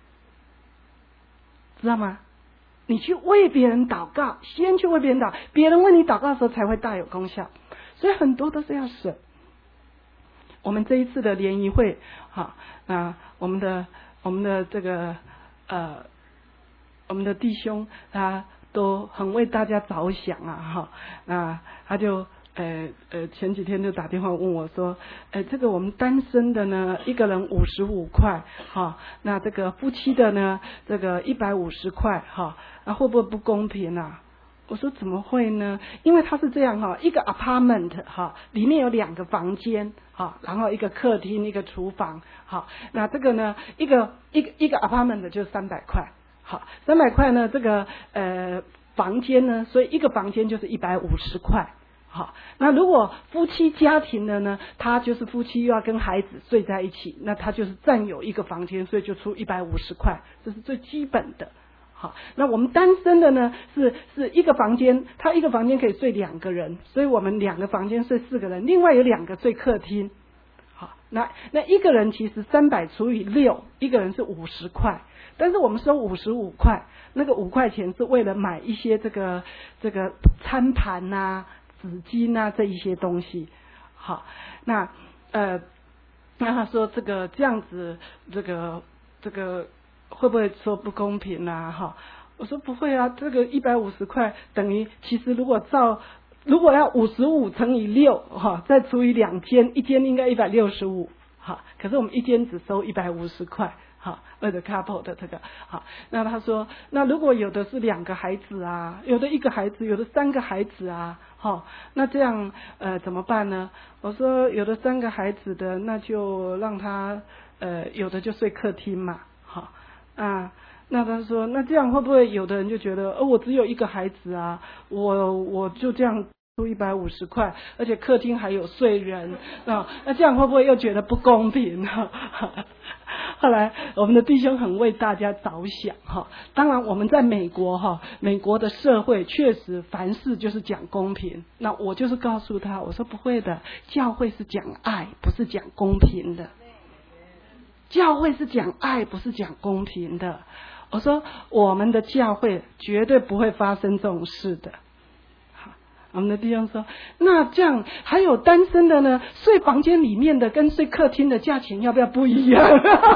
S1: 知道吗？你去为别人祷告，先去为别人祷告，别人为你祷告的时候才会大有功效。所以很多都是要省。我们这一次的联谊会，我们的这个我们的弟兄他都很为大家着想啊，他就前几天就打电话问我说，这个我们单身的呢，一个人55块，那这个夫妻的呢，这个150块，那会不会不公平啊？我说怎么会呢？因为他是这样一个 apartment 里面有2个房间然后一个客厅一个厨房那这个呢一个 apartment 就300块300块呢这个房间呢，所以一个房间就是150块那如果夫妻家庭的呢，他就是夫妻又要跟孩子睡在一起，那他就是占有一个房间，所以就出150块，这是最基本的。好，那我们单身的呢是一个房间，他一个房间可以睡2个人，所以我们2个房间睡4个人，另外有2个睡客厅。好，那一个人其实300除以6，一个人是50块，但是我们收55块，那个5块钱是为了买一些这个餐盘啊、纸巾啊这一些东西。好，那他说这样子，这个会不会说不公平啊？我说不会啊，这个150块等于其实如果要55乘以6再除以2间，一间应该165可是我们一间只收150块为了 couple 的这个那他说那如果有的是2个孩子啊，有的1个孩子，有的3个孩子啊那这样怎么办呢？我说有的3个孩子的，那就让他有的就睡客厅嘛那他说那这样会不会有的人就觉得我只有1个孩子啊，我就这样出150块，而且客厅还有睡人那这样会不会又觉得不公平后来我们的弟兄很为大家着想当然我们在美国美国的社会确实凡事就是讲公平，那我就是告诉他，我说不会的，教会是讲爱，不是讲公平的。教会是讲爱，不是讲公平的。我说我们的教会绝对不会发生这种事的。好，我们的弟兄说，那这样还有单身的呢，睡房间里面的跟睡客厅的价钱要不要不一样？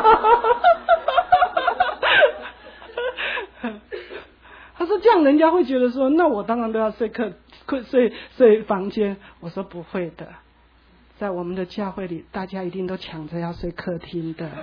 S1: 他说这样人家会觉得说，那我当然都要睡房间。我说不会的，在我们的教会里，大家一定都抢着要睡客厅的。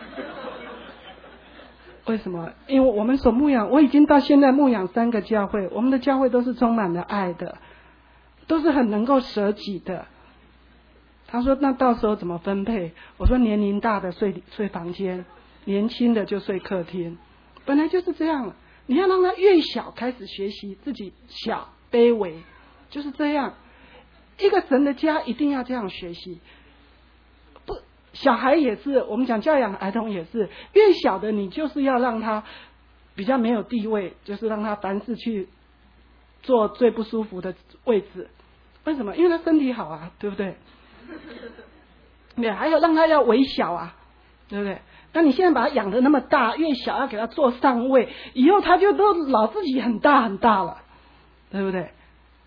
S1: 为什么？因为我们所牧养，我已经到现在牧养3个教会，我们的教会都是充满了爱的，都是很能够舍己的。他说那到时候怎么分配？我说年龄大的睡房间，年轻的就睡客厅，本来就是这样。你要让他越小开始学习自己小卑微，就是这样。一个神的家一定要这样学习。不，小孩也是，我们讲教养儿童也是，越小的你就是要让他比较没有地位，就是让他凡事去坐最不舒服的位置。为什么？因为他身体好啊，对不对？对，还有让他要微小啊，对不对？那你现在把他养得那么大，越小要给他坐上位，以后他就都老自己很大很大了，对不对？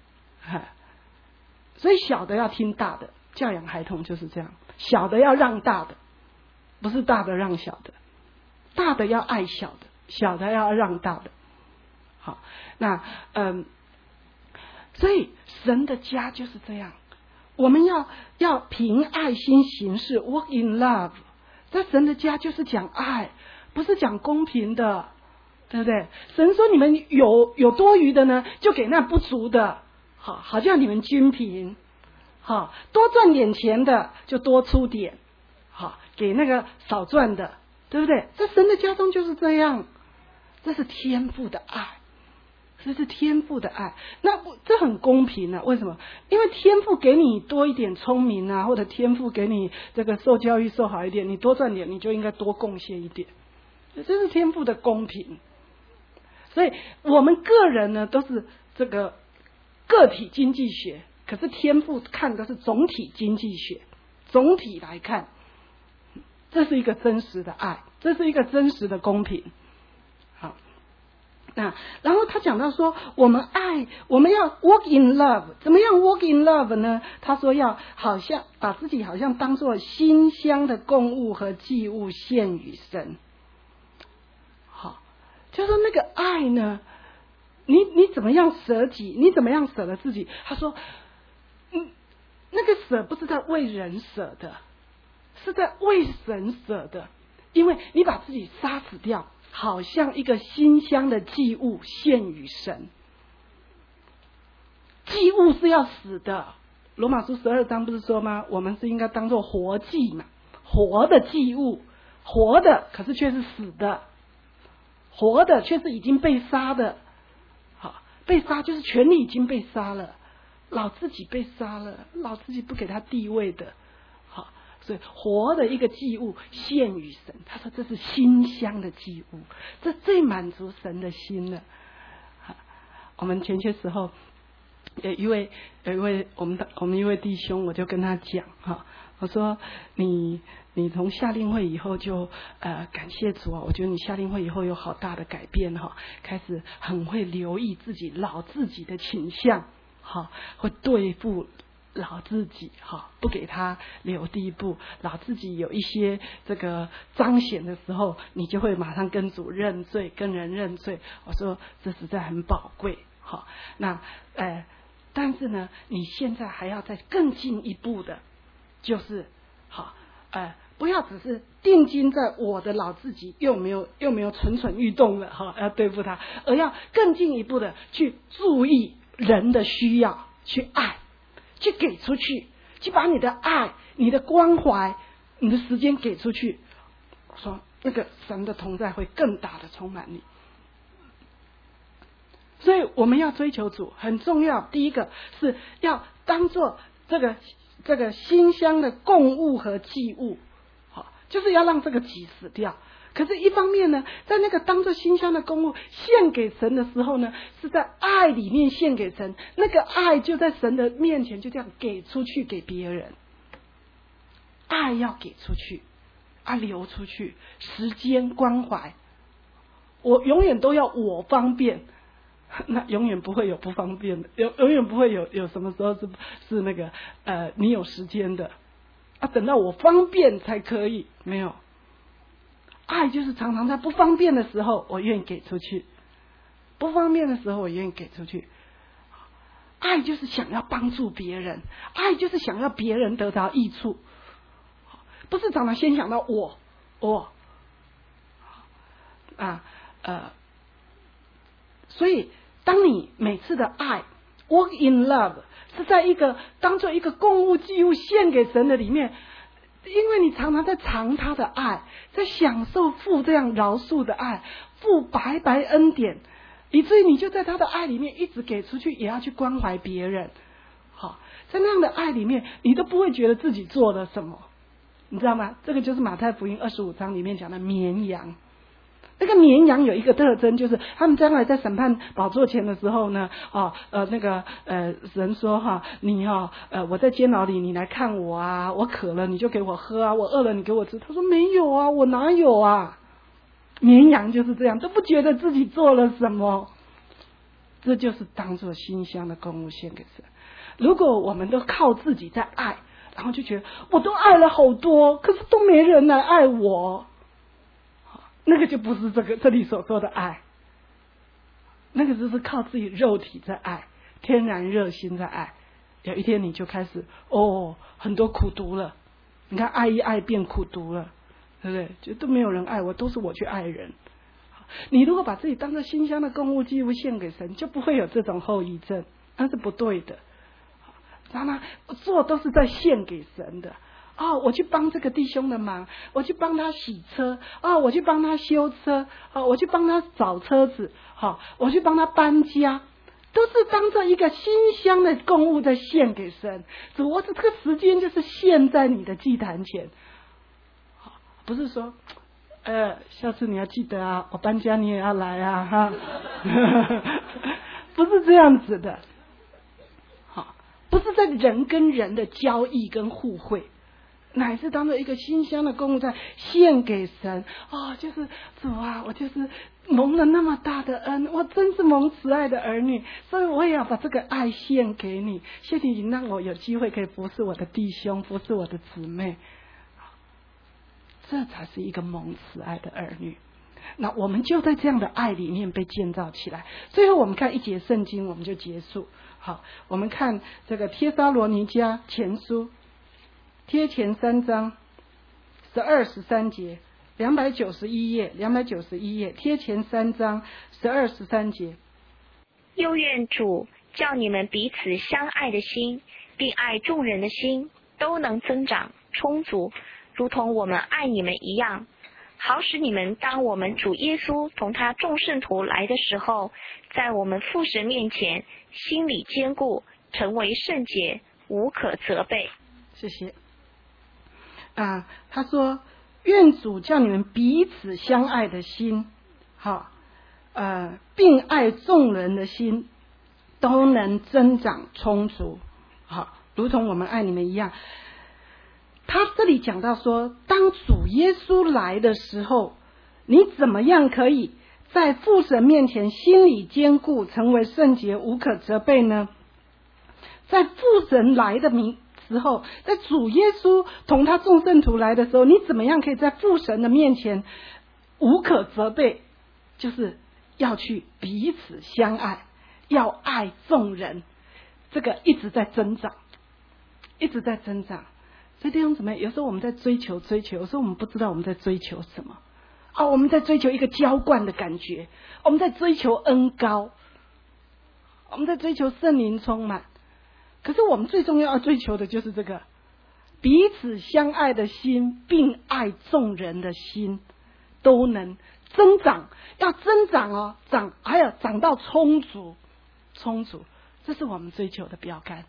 S1: 所以小的要听大的，教养孩童就是这样，小的要让大的，不是大的让小的，大的要爱小的，小的要让大的。好，那所以神的家就是这样，我们要凭爱心行事 ，walk in love。在神的家就是讲爱，不是讲公平的，对不对？神说你们有多余的呢，就给那不足的，好叫你们均平，多赚点钱的就多出点，给那个少赚的，对不对？在神的家中就是这样，这是天父的爱。这是天父的爱，那这很公平啊？为什么？因为天父给你多一点聪明啊，或者天父给你这个受教育受好一点，你多赚点，你就应该多贡献一点，这是天父的公平。所以我们个人呢，都是这个个体经济学可是天父看的是总体经济学，总体来看，这是一个真实的爱，这是一个真实的公平。好，那然后他讲到说，我们爱，我们要 walk in love， 怎么样 walk in love 呢？他说要好像把自己好像当作馨香的供物和祭物献与神。好，就是那个爱呢，你怎么样舍己？你怎么样舍了自己？他说，那个舍不是在为人舍的，是在为神舍的，因为你把自己杀死掉，好像一个馨香的祭物献与神。祭物是要死的，罗马书12章不是说吗？我们是应该当作活祭嘛，活的祭物，活的可是却是死的，活的却是已经被杀的。好，被杀就是权力已经被杀了，老自己被杀了，老自己不给他地位的。好，所以活的一个祭物献与神，他说这是馨香的祭物，这最满足神的心了。我们前些时候有一位我们一位弟兄，我就跟他讲哈，我说你从夏令会以后就感谢主啊，我觉得你夏令会以后有好大的改变哈，开始很会留意老自己的倾向，好，会对付老自己哈，不给他留地步，老自己有一些这个彰显的时候，你就会马上跟主认罪，跟人认罪。我说这实在很宝贵哈。那但是呢，你现在还要再更进一步的，就是好不要只是定睛在我的老自己又没有蠢蠢欲动了哈，要对付他，而要更进一步的去注意人的需要，去爱，去给出去，去把你的爱、你的关怀、你的时间给出去。我说那个神的同在会更大的充满你。所以我们要追求主很重要，第一个是要当作这个馨香的供物和祭物，好，就是要让这个己死掉。可是一方面呢，在那个当作馨香的供物献给神的时候呢，是在爱里面献给神，那个爱就在神的面前就这样给出去给别人，爱要给出去，流出去，时间关怀，我永远都要我方便，那永远不会有不方便的，永远不会有什么时候是那个你有时间的等到我方便才可以，没有。爱就是常常在不方便的时候我愿意给出去，不方便的时候我愿意给出去。爱就是想要帮助别人，爱就是想要别人得到益处，不是常常先想到我所以当你每次的爱 walk in love 是在一个当做一个供物祭物献给神的里面，因为你常常在尝他的爱，在享受父这样饶恕的爱，父白白恩典，以至于你就在他的爱里面一直给出去，也要去关怀别人。好，在那样的爱里面，你都不会觉得自己做了什么，你知道吗？这个就是马太福音25章里面讲的绵羊。那个绵羊有一个特征，就是他们将来在审判宝座前的时候呢，人说你我在监牢里，你来看我啊，我渴了你就给我喝啊，我饿了你给我吃。他说没有啊，我哪有啊？绵羊就是这样，都不觉得自己做了什么。这就是当作馨香的供物献给神。如果我们都靠自己在爱，然后就觉得我都爱了好多，可是都没人来爱我，那个就不是这里所说的爱，那个就是靠自己肉体在爱，天然热心在爱。有一天你就开始很多苦毒了，你看爱一爱变苦毒了，对不对？就都没有人爱我，都是我去爱人。你如果把自己当作馨香的供物祭物献给神，就不会有这种后遗症，那是不对的。知道吗？做都是在献给神的。我去帮这个弟兄的忙，我去帮他洗车，我去帮他修车，我去帮他找车子，我去帮他搬家，都是当做一个馨香的供物在献给神。主，我这个时间就是献在你的祭坛前，不是说下次你要记得啊，我搬家你也要来啊哈，不是这样子的。 不是在人跟人的交易跟互惠，乃是当做一个馨香的供物在献给神。就是主啊，我就是蒙了那么大的恩，我真是蒙慈爱的儿女，所以我也要把这个爱献给你。谢谢你让我有机会可以服侍我的弟兄，服侍我的姊妹，这才是一个蒙慈爱的儿女。那我们就在这样的爱里面被建造起来。最后我们看一节圣经，我们就结束。好，我们看这个帖撒罗尼迦前书贴前3章12、13节，291页，贴前3章12、13节。
S2: 又愿主叫你们彼此相爱的心，并爱众人的心，都能增长充足，如同我们爱你们一样，好使你们当我们主耶稣同他众圣徒来的时候，在我们父神面前心里坚固，成为圣洁，无可责备。
S1: 谢谢。他说愿主叫你们彼此相爱的心，并爱众人的心，都能增长充足，如同我们爱你们一样。他这里讲到说，当主耶稣来的时候，你怎么样可以在父神面前心里坚固，成为圣洁，无可责备呢？在父神来的时候，在主耶稣同他众圣徒来的时候，你怎么样可以在父神的面前无可责备？就是要去彼此相爱，要爱众人，这个一直在增长，一直在增长。所以弟兄姊妹，有时候我们在追求，有时候我们不知道我们在追求什么。我们在追求一个浇灌的感觉，我们在追求恩膏，我们在追求圣灵充满。可是我们最重要要追求的就是这个彼此相爱的心，并爱众人的心，都能增长。要增长还有长到充足，这是我们追求的标杆。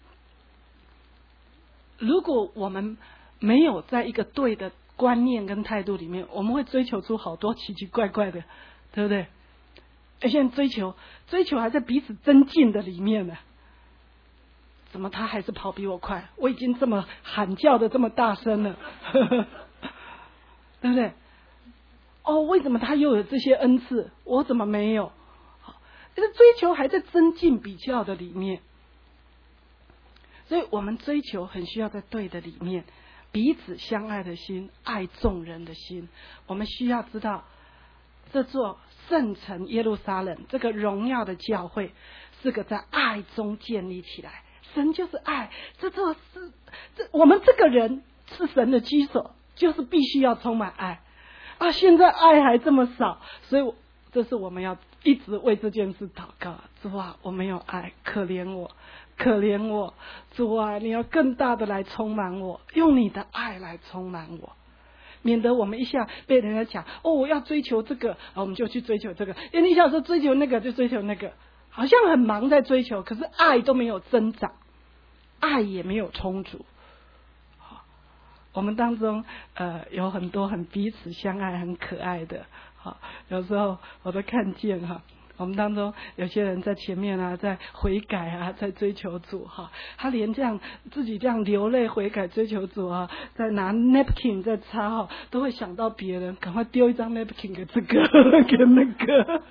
S1: 如果我们没有在一个对的观念跟态度里面，我们会追求出好多奇奇怪怪的，对不对？现在追求还在彼此增进的里面呢。怎么他还是跑比我快？我已经这么喊叫的这么大声了，对不对？为什么他又有这些恩赐，我怎么没有？这追求还在增进比较的里面。所以我们追求很需要在对的里面，彼此相爱的心，爱众人的心。我们需要知道，这座圣城耶路撒冷，这个荣耀的教会，是个在爱中建立起来。神就是爱，我们这个人是神的居所，就是必须要充满爱现在爱还这么少，所以这是我们要一直为这件事祷告。主啊，我没有爱，可怜我，主啊，你要更大的来充满我，用你的爱来充满我，免得我们一下被人家讲我要追求这个我们就去追求这个，因为你想说追求那个就追求那个，好像很忙在追求，可是爱都没有增长，爱也没有充足。我们当中有很多很彼此相爱很可爱的，有时候我都看见我们当中有些人在前面在悔改在追求主他连这样自己这样流泪悔改追求主在拿 napkin 在擦都会想到别人，赶快丢一张 napkin 给这个给那个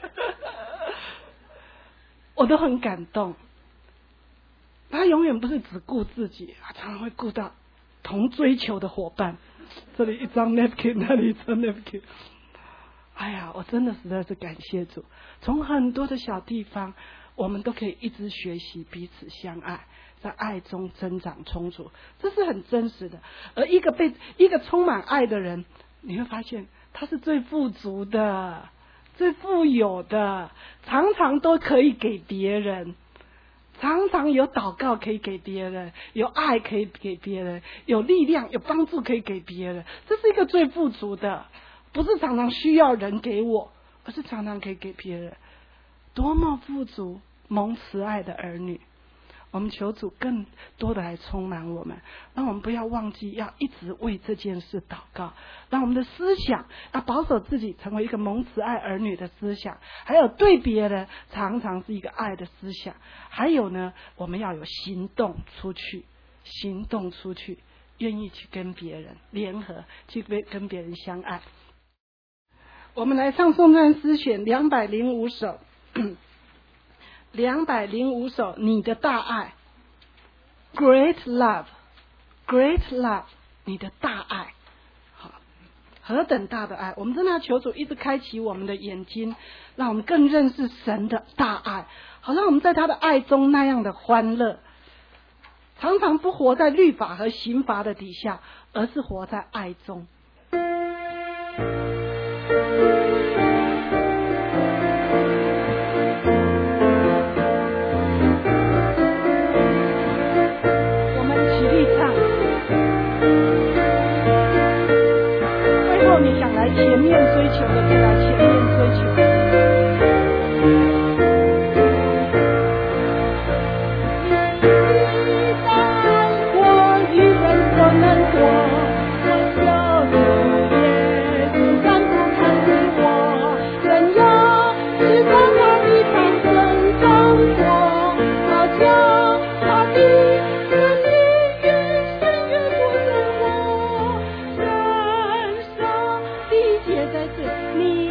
S1: 我都很感动。他永远不是只顾自己，他常常会顾到同追求的伙伴，这里一张 napkin， 那里一张 napkin。哎呀，我真的实在是感谢主，从很多的小地方，我们都可以一直学习彼此相爱，在爱中增长充足，这是很真实的。而一个充满爱的人，你会发现他是最富足的，最富有的，常常都可以给别人。常常有祷告可以给别人，有爱可以给别人，有力量有帮助可以给别人，这是一个最富足的，不是常常需要人给我，而是常常可以给别人。多么富足蒙慈爱的儿女， 我们求主更多的来充满我们，让我们不要忘记要一直为这件事祷告，让我们的思想要保守自己成为一个蒙慈爱儿女的思想，还有对别人常常是一个爱的思想，还有呢，我们要有行动出去，愿意去跟别人联合，去跟别人相爱。我们来唱颂赞诗选205首，205首，你的大爱 ，Great Love，Great Love， 你的大爱，好，何等大的爱！我们真的要求主一直开启我们的眼睛，让我们更认识神的大爱，好让我们在他的爱中那样的欢乐，常常不活在律法和刑罚的底下，而是活在爱中。我们起立唱，最后你想来前面追求的，就来前面追求。你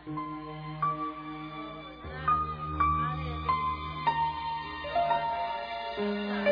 S3: 那